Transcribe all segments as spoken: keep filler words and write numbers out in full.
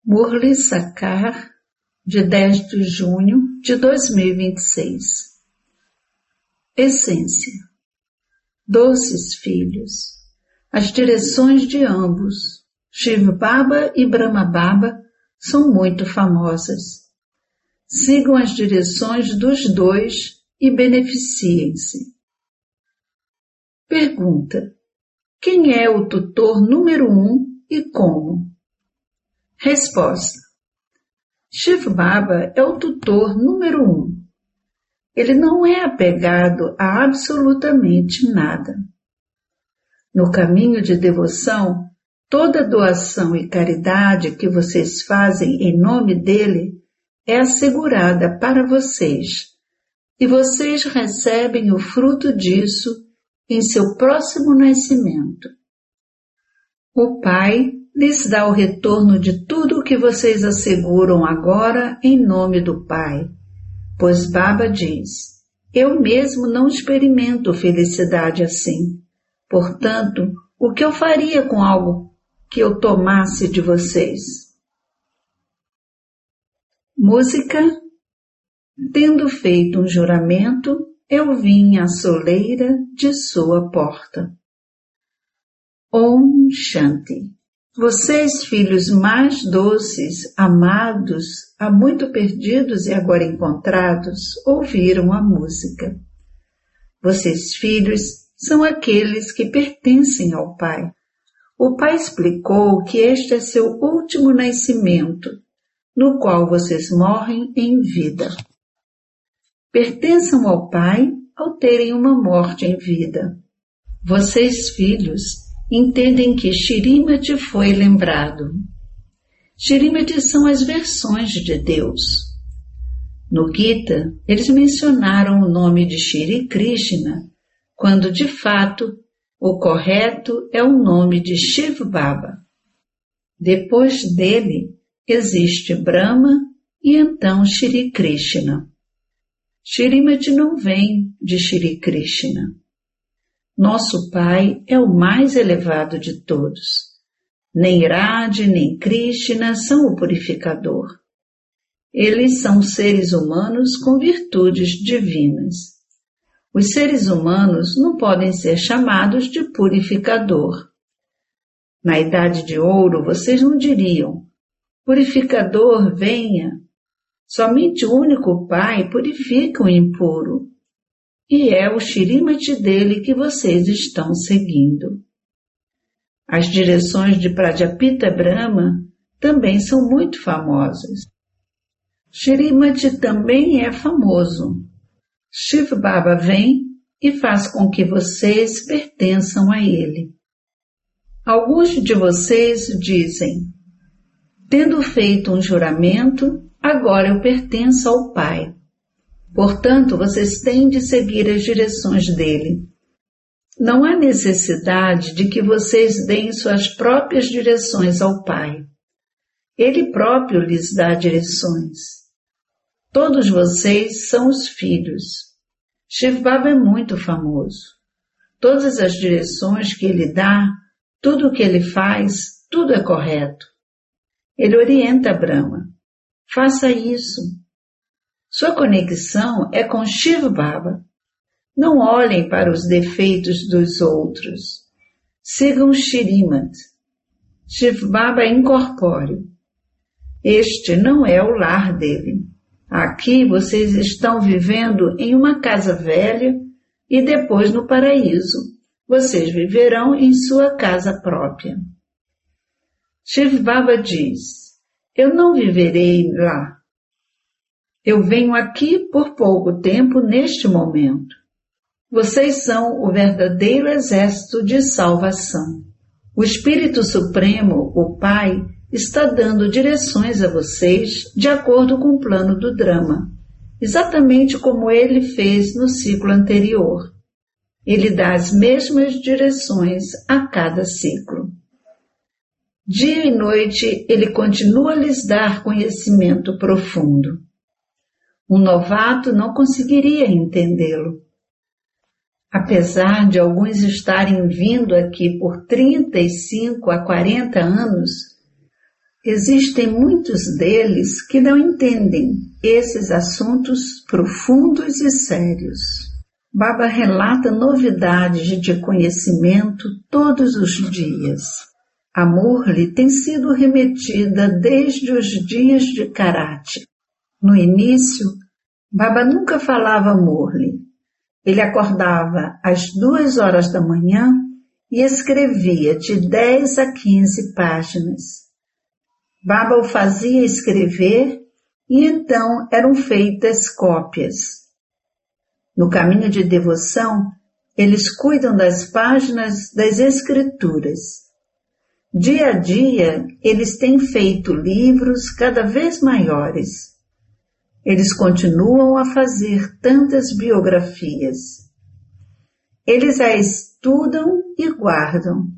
Murli Sakar, de dez de junho de dois mil e vinte e seis. Essência. Doces filhos, as direções de ambos, Shiv Baba e Brahma Baba, são muito famosas. Sigam as direções dos dois e beneficiem-se. Pergunta: quem é o tutor número um e como? Resposta: Shiv Baba é o tutor número um. Ele não é apegado a absolutamente nada. No caminho de devoção, toda doação e caridade que vocês fazem em nome dele é assegurada para vocês, e vocês recebem o fruto disso em seu próximo nascimento. O Pai lhes dá o retorno de tudo o que vocês asseguram agora em nome do Pai, pois Baba diz: eu mesmo não experimento felicidade assim. Portanto, o que eu faria com algo que eu tomasse de vocês? Música. Tendo feito um juramento, eu vim à soleira de sua porta. Om Shanti. Vocês, filhos mais doces, amados, há muito perdidos e agora encontrados, ouviram a música. Vocês, filhos, são aqueles que pertencem ao Pai. O Pai explicou que este é seu último nascimento, no qual vocês morrem em vida. Pertençam ao Pai ao terem uma morte em vida. Vocês, filhos, entendem que Shrimati foi lembrado. Shrimati são as versões de Deus. No Gita, eles mencionaram o nome de Shri Krishna, quando de fato o correto é o nome de Shiv Baba. Depois dele existe Brahma e então Shri Krishna. Shrimati não vem de Shri Krishna. Nosso Pai é o mais elevado de todos. Nem Radha nem Krishna são o purificador. Eles são seres humanos com virtudes divinas. Os seres humanos não podem ser chamados de purificador. Na Idade de Ouro, vocês não diriam: purificador, venha. Somente o único Pai purifica o impuro. E é o Shrimati dele que vocês estão seguindo. As direções de Prajapita Brahma também são muito famosas. Shrimati também é famoso. Shiv Baba vem e faz com que vocês pertençam a ele. Alguns de vocês dizem: tendo feito um juramento, agora eu pertenço ao Pai. Portanto, vocês têm de seguir as direções dele. Não há necessidade de que vocês deem suas próprias direções ao Pai. Ele próprio lhes dá direções. Todos vocês são os filhos. Shiv Baba é muito famoso. Todas as direções que ele dá, tudo o que ele faz, tudo é correto. Ele orienta Brahma: faça isso. Sua conexão é com Shiv Baba. Não olhem para os defeitos dos outros. Sigam Shrimati. Shiv Baba é incorpóreo. Este não é o lar dele. Aqui vocês estão vivendo em uma casa velha e depois no paraíso vocês viverão em sua casa própria. Shiv Baba diz: eu não viverei lá. Eu venho aqui por pouco tempo neste momento. Vocês são o verdadeiro exército de salvação. O Espírito Supremo, o Pai, está dando direções a vocês de acordo com o plano do Drama, exatamente como ele fez no ciclo anterior. Ele dá as mesmas direções a cada ciclo. Dia e noite ele continua a lhes dar conhecimento profundo. Um novato não conseguiria entendê-lo. Apesar de alguns estarem vindo aqui por trinta e cinco a quarenta anos, existem muitos deles que não entendem esses assuntos profundos e sérios. Baba relata novidades de conhecimento todos os dias. A Murli tem sido remetida desde os dias de Karate. No início, Baba nunca falava Murli. Ele acordava às duas horas da manhã e escrevia de dez a quinze páginas. Baba o fazia escrever e então eram feitas cópias. No caminho de devoção, eles cuidam das páginas das escrituras. Dia a dia, eles têm feito livros cada vez maiores. Eles continuam a fazer tantas biografias. Eles a estudam e guardam.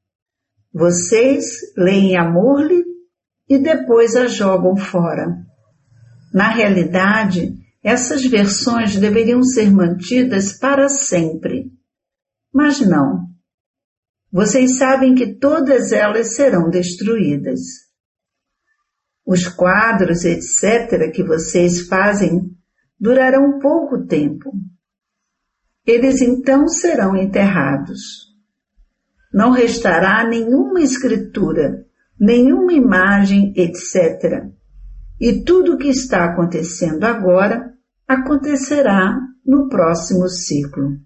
Vocês leem a Murli e depois a jogam fora. Na realidade, essas versões deveriam ser mantidas para sempre. Mas não. Vocês sabem que todas elas serão destruídas. Os quadros, etcétera, que vocês fazem durarão pouco tempo. Eles então serão enterrados. Não restará nenhuma escritura, nenhuma imagem, etcétera. E tudo o que está acontecendo agora acontecerá no próximo ciclo.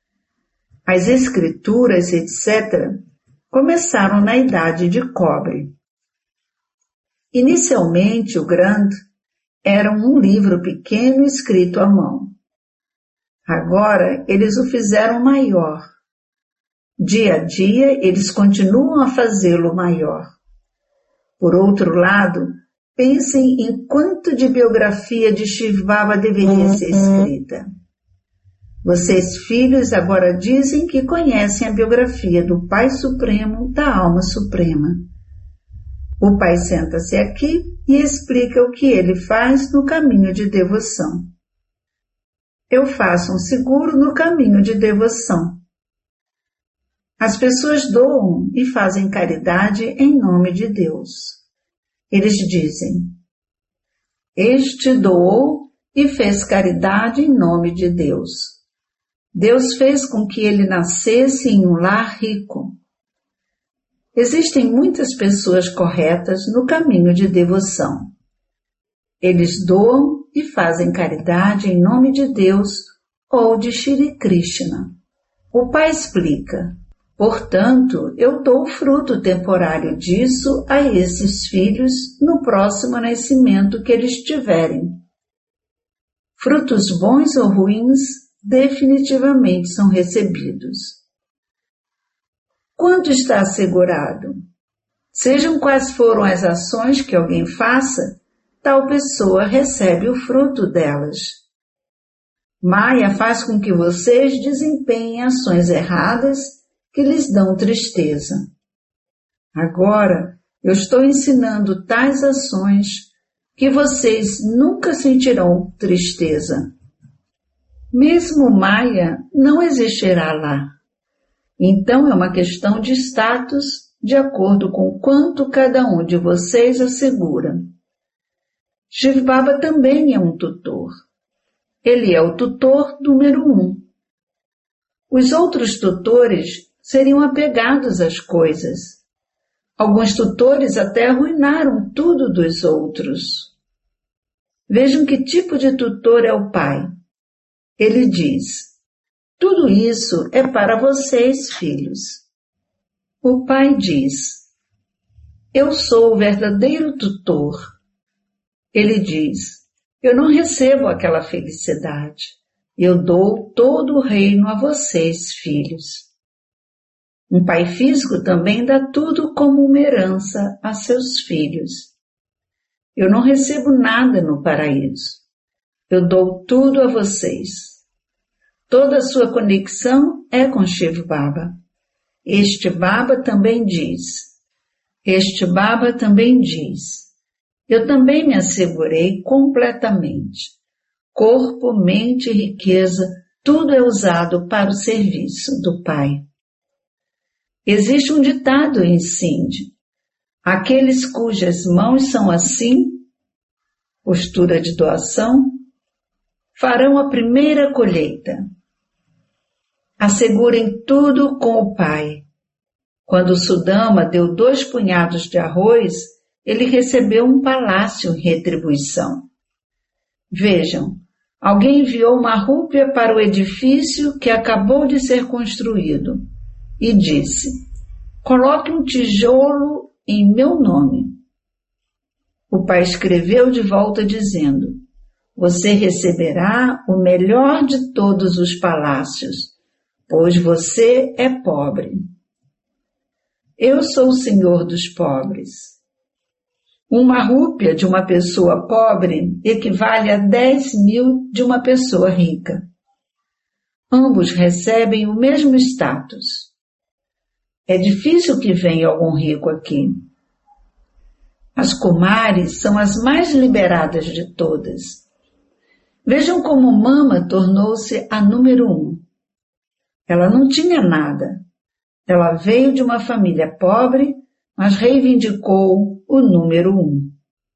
As escrituras, etcétera, começaram na Idade de Cobre. Inicialmente, o Grand era um livro pequeno escrito à mão. Agora, eles o fizeram maior. Dia a dia, eles continuam a fazê-lo maior. Por outro lado, pensem em quanto de biografia de Shiv Baba deveria ser escrita. Vocês, filhos, agora dizem que conhecem a biografia do Pai Supremo, da Alma Suprema. O Pai senta-se aqui e explica o que ele faz no caminho de devoção. Eu faço um seguro no caminho de devoção. As pessoas doam e fazem caridade em nome de Deus. Eles dizem: este doou e fez caridade em nome de Deus. Deus fez com que ele nascesse em um lar rico. Existem muitas pessoas corretas no caminho de devoção. Eles doam e fazem caridade em nome de Deus ou de Shri Krishna. O Pai explica: portanto, eu dou o fruto temporário disso a esses filhos no próximo nascimento que eles tiverem. Frutos bons ou ruins definitivamente são recebidos. Quanto está assegurado? Sejam quais foram as ações que alguém faça, tal pessoa recebe o fruto delas. Maya faz com que vocês desempenhem ações erradas que lhes dão tristeza. Agora, eu estou ensinando tais ações que vocês nunca sentirão tristeza. Mesmo Maya não existirá lá. Então é uma questão de status de acordo com quanto cada um de vocês assegura. Shiv Baba também é um tutor. Ele é o tutor número um. Os outros tutores seriam apegados às coisas. Alguns tutores até arruinaram tudo dos outros. Vejam que tipo de tutor é o pai. Ele diz: tudo isso é para vocês, filhos. O pai diz: eu sou o verdadeiro tutor. Ele diz: eu não recebo aquela felicidade. Eu dou todo o reino a vocês, filhos. Um pai físico também dá tudo como uma herança a seus filhos. Eu não recebo nada no paraíso. Eu dou tudo a vocês. Toda a sua conexão é com Shiv Baba. Este Baba também diz. Este Baba também diz. Eu também me assegurei completamente. Corpo, mente e riqueza, tudo é usado para o serviço do Pai. Existe um ditado em Sindh. Aqueles cujas mãos são assim, postura de doação, farão a primeira colheita. Assegurem tudo com o Pai. Quando Sudama deu dois punhados de arroz, ele recebeu um palácio em retribuição. Vejam, alguém enviou uma rúpia para o edifício que acabou de ser construído e disse: coloque um tijolo em meu nome. O pai escreveu de volta dizendo: você receberá o melhor de todos os palácios, pois você é pobre. Eu sou o Senhor dos pobres. Uma rúpia de uma pessoa pobre equivale a dez mil de uma pessoa rica. Ambos recebem o mesmo status. É difícil que venha algum rico aqui. As Kumaris são as mais liberadas de todas. Vejam como Mama tornou-se a número um. Ela não tinha nada. Ela veio de uma família pobre, mas reivindicou o número um.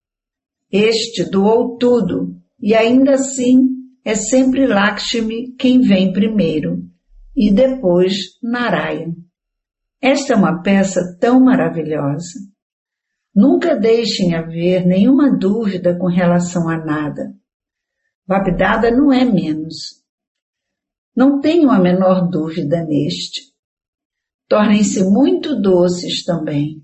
Este doou tudo, e ainda assim é sempre Lakshmi quem vem primeiro, e depois Narayana. Esta é uma peça tão maravilhosa. Nunca deixem haver nenhuma dúvida com relação a nada. Bapdada não é menos. Não tenham a menor dúvida neste. Tornem-se muito doces também.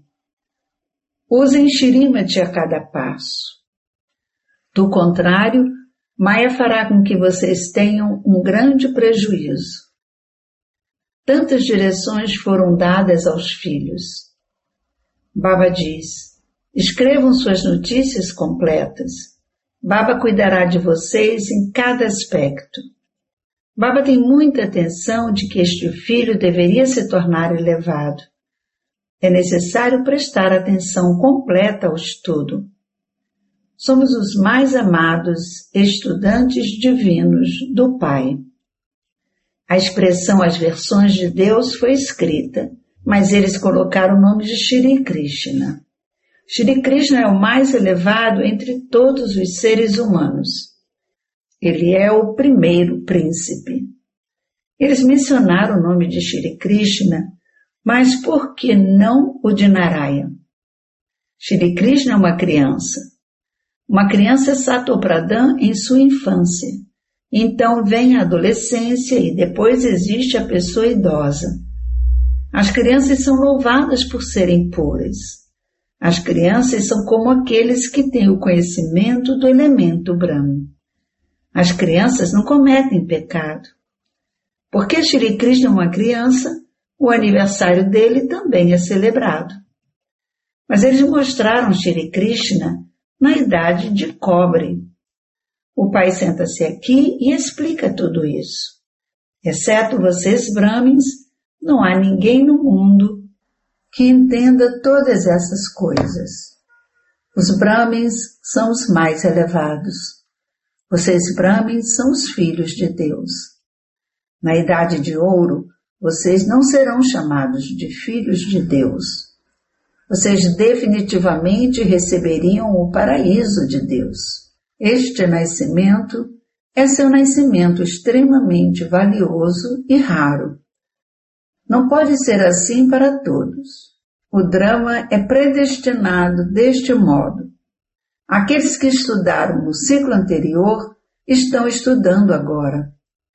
Usem Shrimati a cada passo. Do contrário, Maya fará com que vocês tenham um grande prejuízo. Tantas direções foram dadas aos filhos. Baba diz: escrevam suas notícias completas. Baba cuidará de vocês em cada aspecto. Baba tem muita atenção de que este filho deveria se tornar elevado. É necessário prestar atenção completa ao estudo. Somos os mais amados estudantes divinos do Pai. A expressão as versões de Deus foi escrita, mas eles colocaram o nome de Shri Krishna. Shri Krishna é o mais elevado entre todos os seres humanos. Ele é o primeiro príncipe. Eles mencionaram o nome de Shri Krishna, mas por que não o de Narayana? Shri Krishna é uma criança. Uma criança é Satopradhan em sua infância. Então vem a adolescência e depois existe a pessoa idosa. As crianças são louvadas por serem puras. As crianças são como aqueles que têm o conhecimento do elemento Brahma. As crianças não cometem pecado. Porque Shri Krishna é uma criança, o aniversário dele também é celebrado. Mas eles mostraram Shri Krishna na idade de cobre. O pai senta-se aqui e explica tudo isso. Exceto vocês Brahmins, não há ninguém no mundo que entenda todas essas coisas. Os Brahmins são os mais elevados. Vocês Brahmins são os filhos de Deus. Na idade de ouro, vocês não serão chamados de filhos de Deus. Vocês definitivamente receberiam o paraíso de Deus. Este nascimento é seu nascimento extremamente valioso e raro. Não pode ser assim para todos. O drama é predestinado deste modo. Aqueles que estudaram no ciclo anterior estão estudando agora.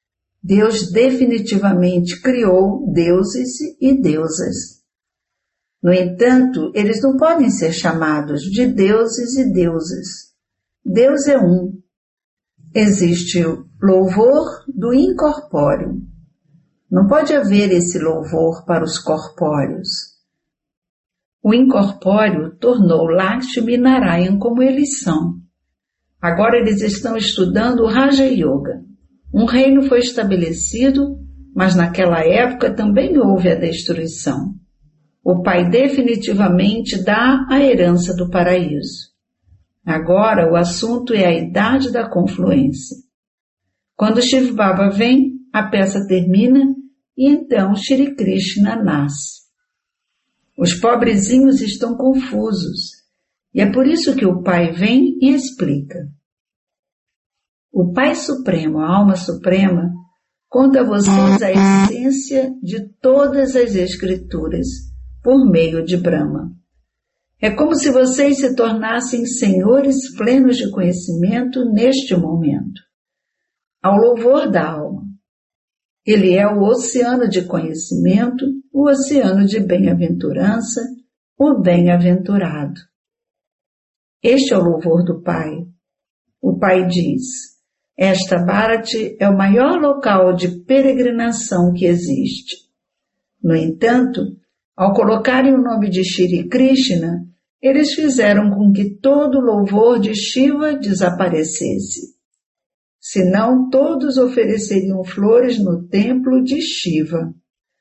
Deus definitivamente criou deuses e deusas. No entanto, eles não podem ser chamados de deuses e deusas. Deus é um. Existe o louvor do incorpóreo. Não pode haver esse louvor para os corpóreos. O incorpóreo tornou Lakshmi e Narayana como eles são. Agora eles estão estudando o Raja Yoga. Um reino foi estabelecido, mas naquela época também houve a destruição. O Pai definitivamente dá a herança do paraíso. Agora o assunto é a idade da confluência. Quando Shiv Baba vem, a peça termina e então Shri Krishna nasce. Os pobrezinhos estão confusos, e é por isso que o Pai vem e explica. O Pai Supremo, a Alma Suprema, conta a vocês a essência de todas as Escrituras, por meio de Brahma. É como se vocês se tornassem senhores plenos de conhecimento neste momento, ao louvor da alma. Ele é o oceano de conhecimento, o oceano de bem-aventurança, o bem-aventurado. Este é o louvor do Pai. O Pai diz, esta Bharati é o maior local de peregrinação que existe. No entanto, ao colocarem o nome de Shri Krishna, eles fizeram com que todo o louvor de Shiva desaparecesse. Senão todos ofereceriam flores no templo de Shiva.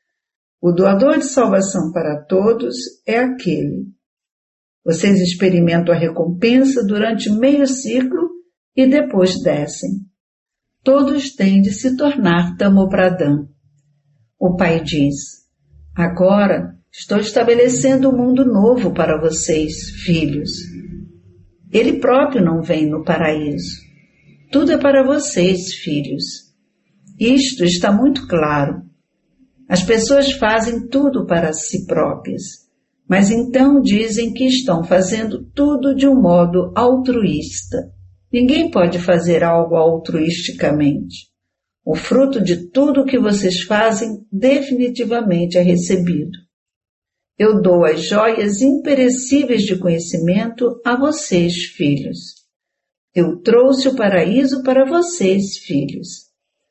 O doador de salvação para todos é aquele. Vocês experimentam a recompensa durante meio ciclo e depois descem. Todos têm de se tornar Tamopradhan. O Pai diz, agora estou estabelecendo um mundo novo para vocês, filhos. Ele próprio não vem no paraíso. Tudo é para vocês, filhos. Isto está muito claro. As pessoas fazem tudo para si próprias, mas então dizem que estão fazendo tudo de um modo altruísta. Ninguém pode fazer algo altruisticamente. O fruto de tudo o que vocês fazem definitivamente é recebido. Eu dou as joias imperecíveis de conhecimento a vocês, filhos. Eu trouxe o paraíso para vocês, filhos.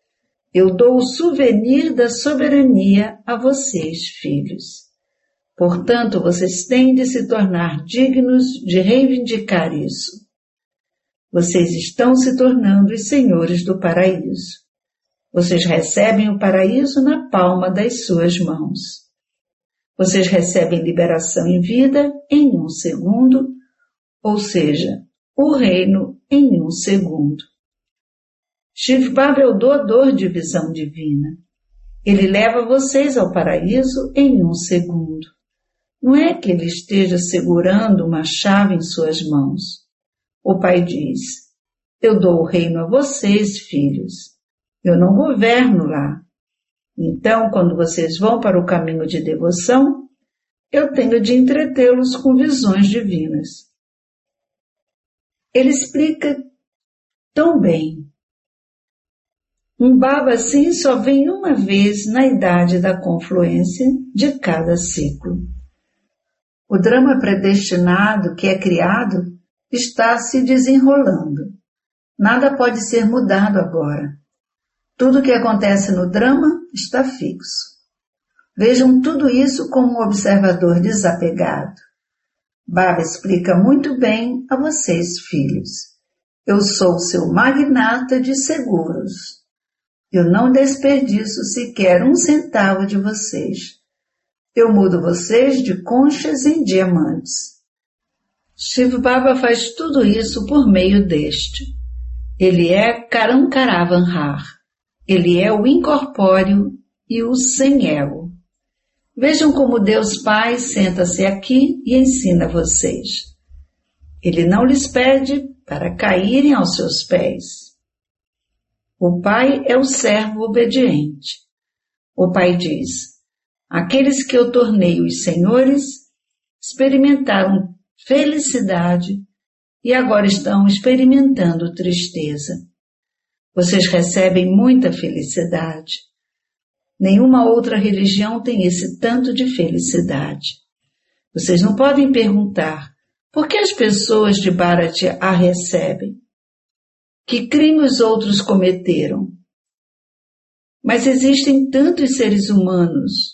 Eu dou o souvenir da soberania a vocês, filhos. Portanto, vocês têm de se tornar dignos de reivindicar isso. Vocês estão se tornando os senhores do paraíso. Vocês recebem o paraíso na palma das suas mãos. Vocês recebem liberação em vida em um segundo, ou seja, o reino em um segundo. Shiv Baba é o doador de visão divina. Ele leva vocês ao paraíso em um segundo. Não é que ele esteja segurando uma chave em suas mãos. O Pai diz, eu dou o reino a vocês, filhos. Eu não governo lá. Então, quando vocês vão para o caminho de devoção, eu tenho de entretê-los com visões divinas. Ele explica tão bem. Um Baba assim só vem uma vez na idade da confluência de cada ciclo. O drama predestinado que é criado está se desenrolando. Nada pode ser mudado agora. Tudo que acontece no drama está fixo. Vejam tudo isso como um observador desapegado. Baba explica muito bem a vocês, filhos. Eu sou seu magnata de seguros. Eu não desperdiço sequer um centavo de vocês. Eu mudo vocês de conchas em diamantes. Shiv Baba faz tudo isso por meio deste. Ele é Karankaravanhar. Ele é o incorpóreo e o sem ego. Vejam como Deus Pai senta-se aqui e ensina vocês. Ele não lhes pede para caírem aos seus pés. O Pai é o servo obediente. O Pai diz, aqueles que eu tornei os senhores experimentaram felicidade e agora estão experimentando tristeza. Vocês recebem muita felicidade. Nenhuma outra religião tem esse tanto de felicidade. Vocês não podem perguntar por que as pessoas de Bharati a recebem. Que crimes outros cometeram? Mas existem tantos seres humanos.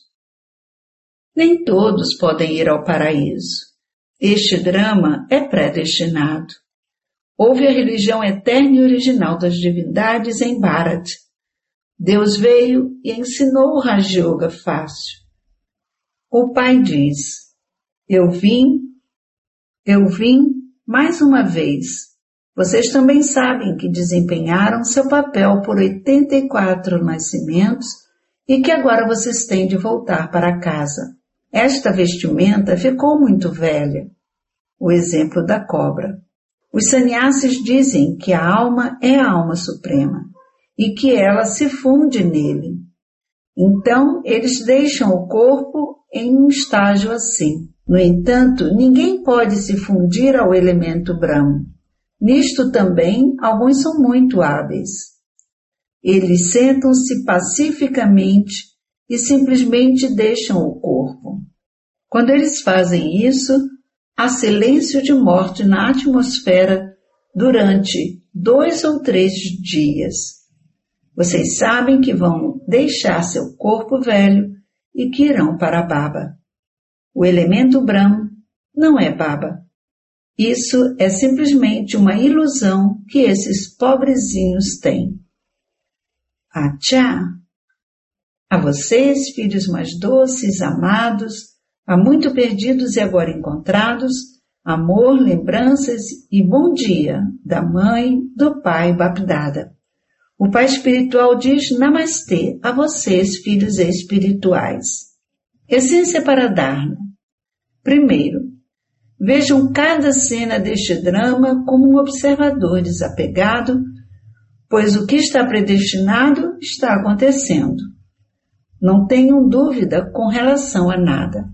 Nem todos podem ir ao paraíso. Este drama é predestinado. Houve a religião eterna e original das divindades em Bharati. Deus veio e ensinou o Raja Yoga fácil. O Pai diz, eu vim, eu vim mais uma vez. Vocês também sabem que desempenharam seu papel por oitenta e quatro nascimentos e que agora vocês têm de voltar para casa. Esta vestimenta ficou muito velha. O exemplo da cobra. Os sannyasis dizem que a alma é a alma suprema e que ela se funde nele. Então, eles deixam o corpo em um estágio assim. No entanto, ninguém pode se fundir ao elemento Brahma. Nisto também, alguns são muito hábeis. Eles sentam-se pacificamente e simplesmente deixam o corpo. Quando eles fazem isso, há silêncio de morte na atmosfera durante dois ou três dias. Vocês sabem que vão deixar seu corpo velho e que irão para Baba. O elemento Brahma não é Baba. Isso é simplesmente uma ilusão que esses pobrezinhos têm. Achá! A vocês, filhos mais doces, amados, há muito perdidos e agora encontrados, amor, lembranças e bom dia da mãe, do pai Bapdada. O pai espiritual diz Namastê a vocês, filhos espirituais. Essência para Dharma. Primeiro, vejam cada cena deste drama como um observador desapegado, pois o que está predestinado está acontecendo. Não tenham dúvida com relação a nada.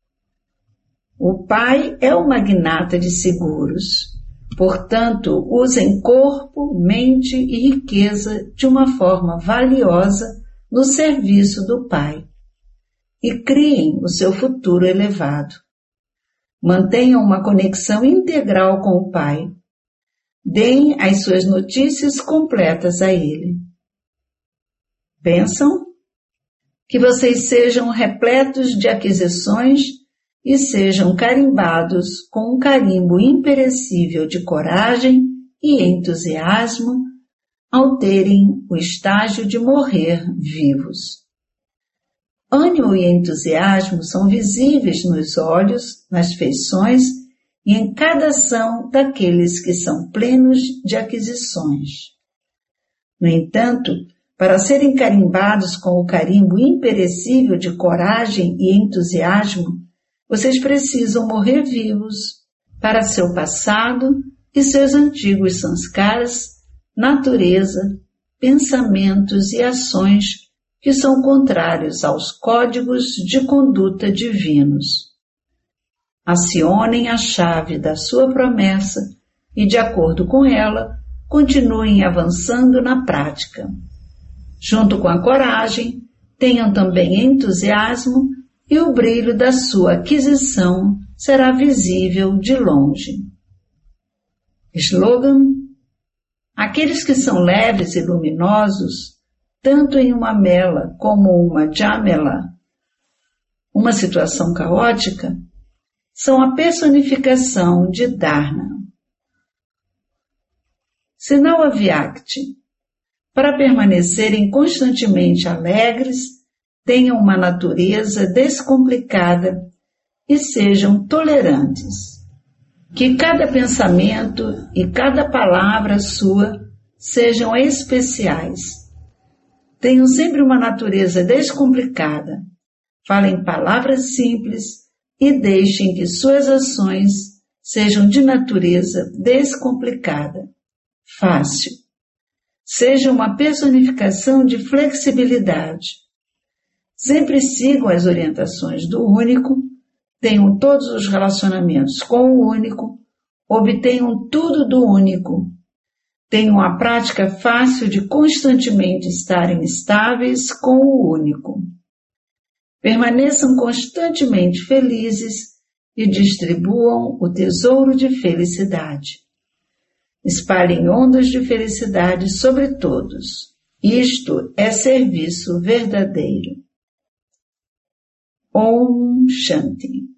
O pai é o magnata de seguros. Portanto, usem corpo, mente e riqueza de uma forma valiosa no serviço do pai. E criem o seu futuro elevado. Mantenham uma conexão integral com o pai. Deem as suas notícias completas a ele. Pensam? Que vocês sejam repletos de aquisições e sejam carimbados com um carimbo imperecível de coragem e entusiasmo ao terem o estágio de morrer vivos. Ânimo e entusiasmo são visíveis nos olhos, nas feições e em cada ação daqueles que são plenos de aquisições. No entanto, para serem carimbados com o carimbo imperecível de coragem e entusiasmo, vocês precisam morrer vivos para seu passado e seus antigos sanskaras, natureza, pensamentos e ações que são contrários aos códigos de conduta divinos. Acionem a chave da sua promessa e, de acordo com ela, continuem avançando na prática. Junto com a coragem, tenham também entusiasmo e o brilho da sua aquisição será visível de longe. Slogan: aqueles que são leves e luminosos, tanto em uma mela como uma jamela, uma situação caótica, são a personificação de Dharma. Sinal Avyakti: para permanecerem constantemente alegres, tenham uma natureza descomplicada e sejam tolerantes. Que cada pensamento e cada palavra sua sejam especiais. Tenham sempre uma natureza descomplicada. Falem palavras simples e deixem que suas ações sejam de natureza descomplicada, fácil. Seja uma personificação de flexibilidade. Sempre sigam as orientações do único, tenham todos os relacionamentos com o único, obtenham tudo do único, tenham a prática fácil de constantemente estarem estáveis com o único. Permaneçam constantemente felizes e distribuam o tesouro de felicidade. Espalhem ondas de felicidade sobre todos. Isto é serviço verdadeiro. Om Shanti.